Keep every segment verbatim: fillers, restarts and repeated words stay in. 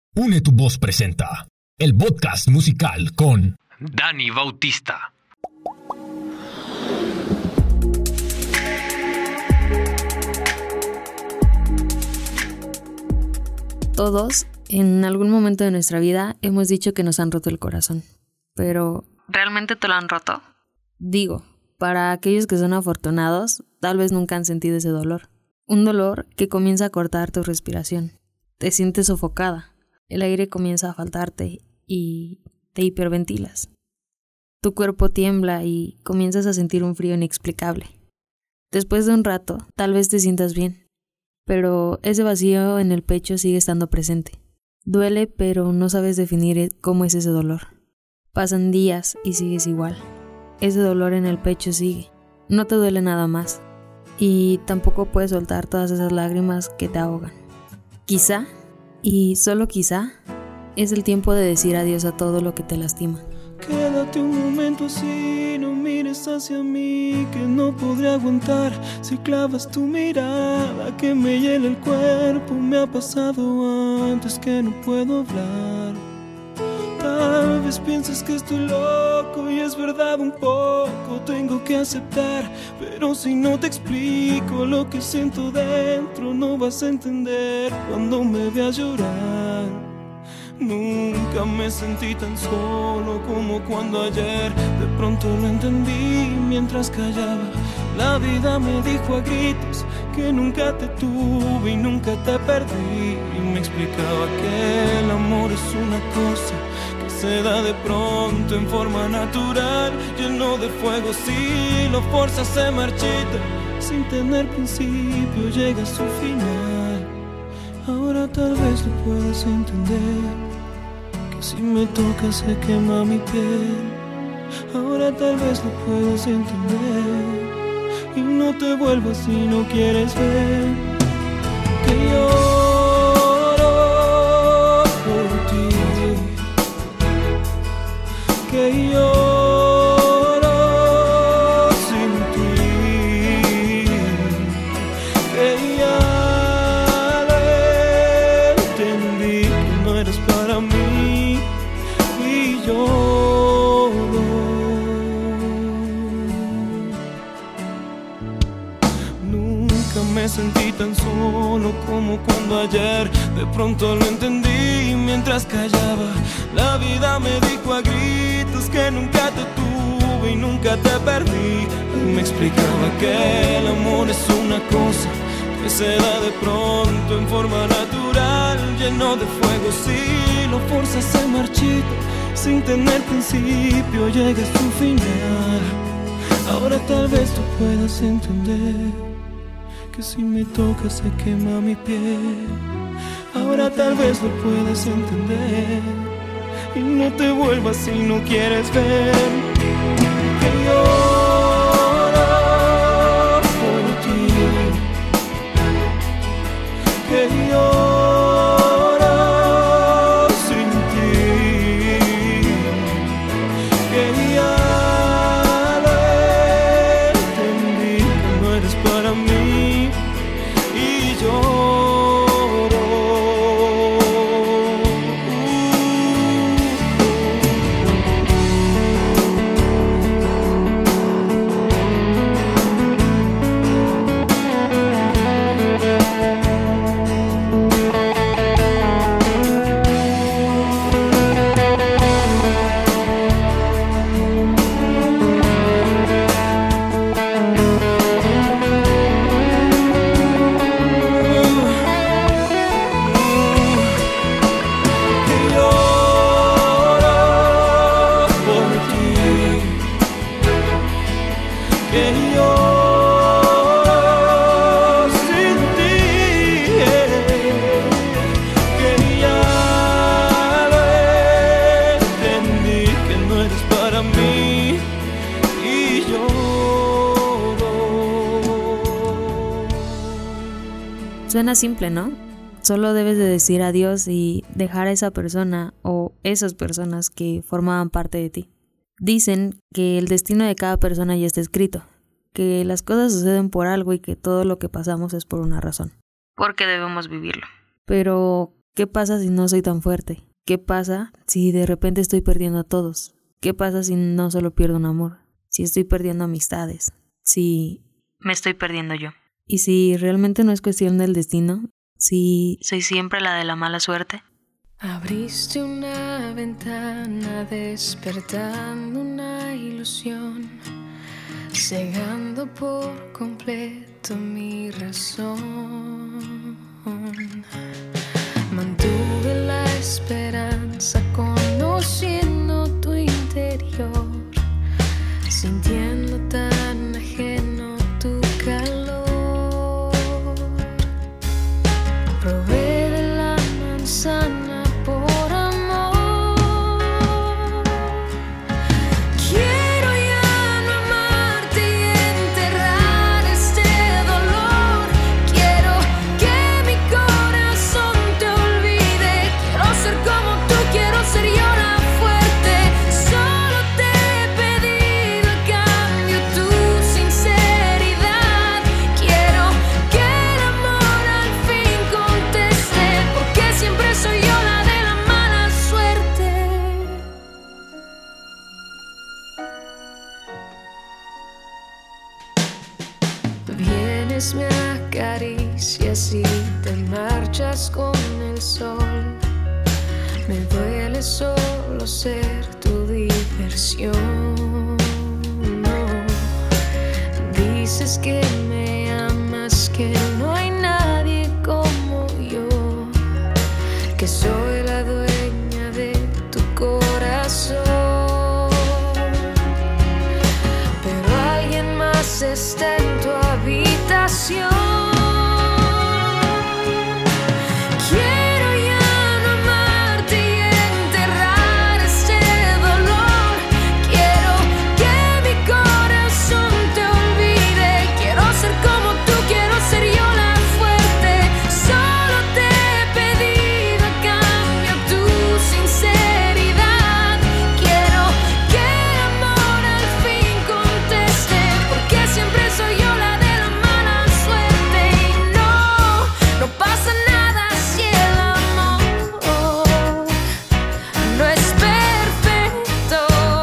Une tu Voz presenta el podcast musical con Dani Bautista. Todos, en algún momento de nuestra vida, hemos dicho que nos han roto el corazón. Pero, ¿realmente te lo han roto? Digo, para aquellos que son afortunados, tal vez nunca han sentido ese dolor. Un dolor que comienza a cortar tu respiración. Te sientes sofocada. El aire comienza a faltarte y te hiperventilas. Tu cuerpo tiembla y comienzas a sentir un frío inexplicable. Después de un rato, tal vez te sientas bien, pero ese vacío en el pecho sigue estando presente. Duele, pero no sabes definir cómo es ese dolor. Pasan días y sigues igual. Ese dolor en el pecho sigue. No te duele nada más. Y tampoco puedes soltar todas esas lágrimas que te ahogan. Quizá, y solo quizá, es el tiempo de decir adiós a todo lo que te lastima. Quédate un momento así, no mires hacia mí, que no podré aguantar si clavas tu mirada que me hiela el cuerpo. Me ha pasado antes que no puedo hablar. Tal vez pienses que estoy loco y es verdad un poco, tengo que aceptar, pero si no te explico lo que siento dentro, no vas a entender cuando me veas llorar. Nunca me sentí tan solo como cuando ayer de pronto lo entendí mientras callaba. La vida me dijo a gritos que nunca te tuve y nunca te perdí, y me explicaba que el amor es una cosa que se da de pronto en forma natural, lleno de fuego. Si lo forzas se marchita, sin tener principio llega a su final. Ahora tal vez lo puedas entender, que si me tocas se quema mi piel. Ahora tal vez lo puedas entender y no te vuelvas si no quieres ver que lloro por ti, que lloro sin ti, que ya lo entendí, que no eres para mí y lloro. Nunca me sentí tan solo como cuando ayer de pronto lo entendí mientras callaba. La vida me dijo a gritos que nunca te tuve y nunca te perdí, y me explicaba que el amor es una cosa que se da de pronto en forma natural, lleno de fuego. Si lo forzas se marchita, sin tener principio llega a su final. Ahora tal vez tú puedas entender que si me tocas se quema mi piel. Ahora tal vez lo puedas entender y no te vuelvas si no quieres ver que lloro por ti, que lloro sin ti, que ya lo entendí, que no eres para mí y lloro. Suena simple, ¿no? Solo debes de decir adiós y dejar a esa persona o esas personas que formaban parte de ti. Dicen que el destino de cada persona ya está escrito, que las cosas suceden por algo y que todo lo que pasamos es por una razón. Porque debemos vivirlo. Pero, ¿Qué pasa si no soy tan fuerte? ¿Qué pasa si de repente estoy perdiendo a todos? ¿Qué pasa si no solo pierdo un amor? Si estoy perdiendo amistades, si me estoy perdiendo yo. Y si realmente no es cuestión del destino, si soy siempre la de la mala suerte. Abriste una ventana despertando una ilusión, cegando por completo mi razón. Mantuve la esperanza conociendo tu interior, sintiendo tan ajeno tu calor. Probé de la manzana por amor. Quiero ya no amarte y enterrar este dolor. Quiero que mi corazón te olvide. Quiero ser como tú, quiero ser yo la fuerte. Solo te he pedido a cambio tu sinceridad. Quiero que el amor al fin conteste, porque siempre soy yo la de la mala suerte. Vienes, me acaricias y te marchas con el sol. Me duele solo ser tu diversión. No. Dices que me amas, que no hay nadie como yo, que soy la dueña de tu corazón. Pero alguien más está en tu habitación. Quiero ya no amarte y enterrar este dolor. Quiero que mi corazón te olvide. Quiero ser como tú, quiero ser yo la fuerte. Solo te he pedido a cambio tu sinceridad. Quiero que el amor al fin conteste, porque siempre soy yo la de la mala suerte. Y no, no pasa nada si el amor no es perfecto,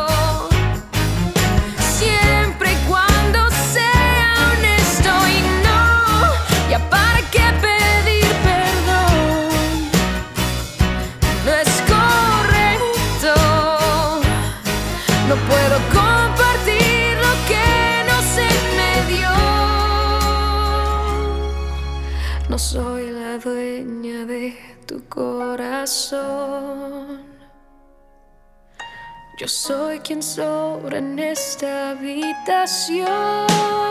siempre y cuando sea honesto. Y no, ya para qué pedir perdón, no es correcto. No puedo compartir lo que no se me dio. No soy la dueña de tu corazón. Yo soy quien sobra en esta habitación.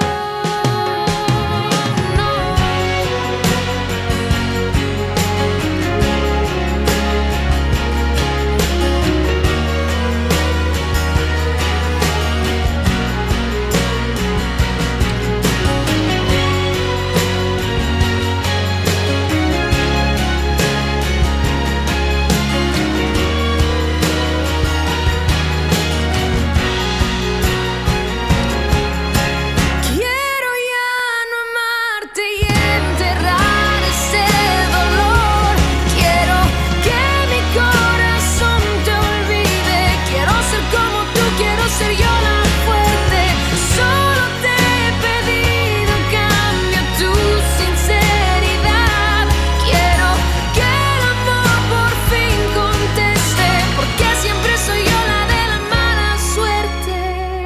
Quiero ya no amarte y enterrar este dolor. Quiero que mi corazón te olvide. Quiero ser como tú, quiero ser yo la fuerte. Solo te he pedido a cambio tu sinceridad. Quiero que el amor por fin conteste, porque siempre soy yo la de la mala suerte.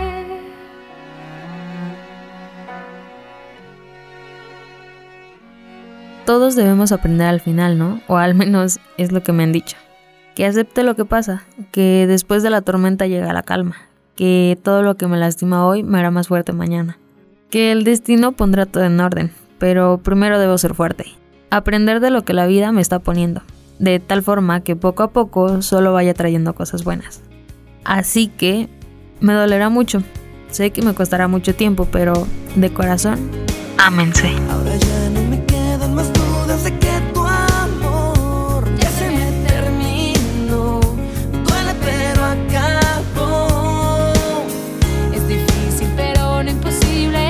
Todos debemos aprender al final, ¿no? O al menos es lo que me han dicho. Que acepte lo que pasa, que después de la tormenta llega la calma, que todo lo que me lastima hoy me hará más fuerte mañana, que el destino pondrá todo en orden, pero primero debo ser fuerte, aprender de lo que la vida me está poniendo, de tal forma que poco a poco solo vaya trayendo cosas buenas. Así que me dolerá mucho, sé que me costará mucho tiempo, pero de corazón, ámense. Ahora ya no me quedan más dudas de que tu amor ya se me terminó. Duele pero acabó. Es difícil pero no imposible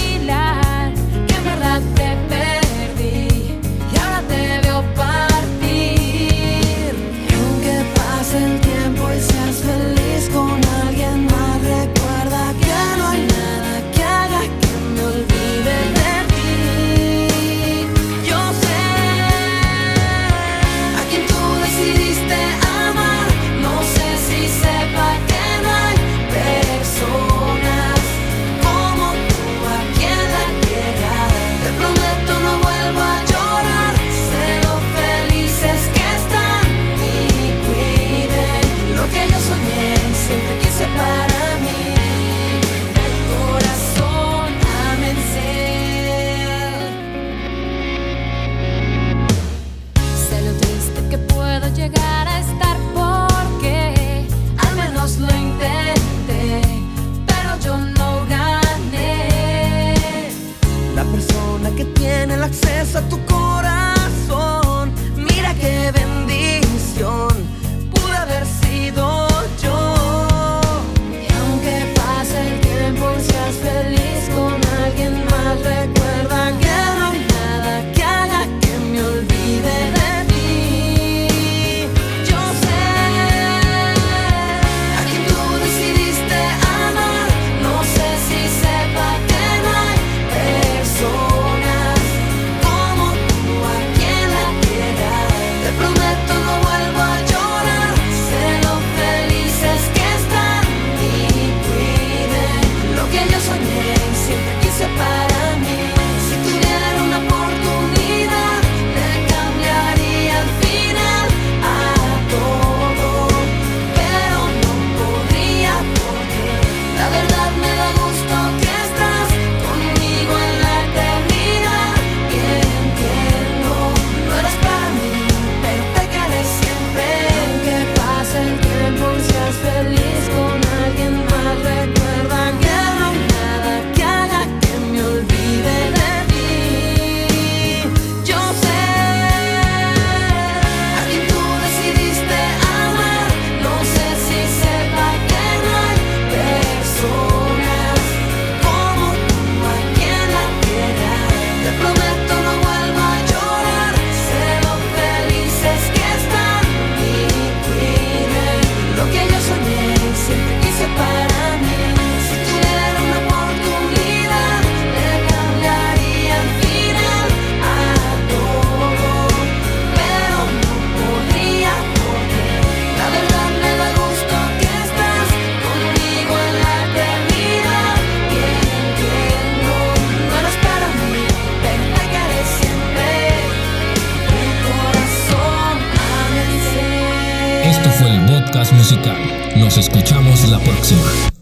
asimilar que en verdad te perdí y ahora te veo partir. llegar a estar porque al menos lo intenté, pero yo no gané. La persona que tiene el acceso a tu corazón, mira qué bendición, pude haber sido yo. Y aunque pase el tiempo y seas feliz con alguien más, recuerda que no hay nada que haga que me olvide de ti. Yo sé a quien tú decidiste amar, no sé si sepa que no hay personas como tú a quien la quiera. Te prometo no vuelvo a llorar, sé lo felices que están y cuiden lo que yo soñé y siempre quise para mí. Si tuviera una oportunidad, le cambiaría el final a todo, pero no podría porque la verdad me da gusto que estás conmigo en la eternidad. Y entiendo, no eres para mí, pero te quedaré siempre. Aunque pase el tiempo y seas feliz con alguien más, recuerda que no hay nada que haga que me olvide de ti. Yo sé a quien tú decidiste amar, no sé si sepa que no hay personas como tú a quien la quiera. Te prometo no vuelvo a llorar, sé lo felices que están y cuiden lo que yo soñé y siempre quise para mí. Si tuviera una oportunidad, le cambiaría el final a todo, pero no podría porque la verdad me da gusto que estás conmigo en la eternidad. Y entiendo, no eres para mí, pero te quedaré siempre. Mi corazón ámense. Esto fue el podcast musical. Nos escuchamos la próxima.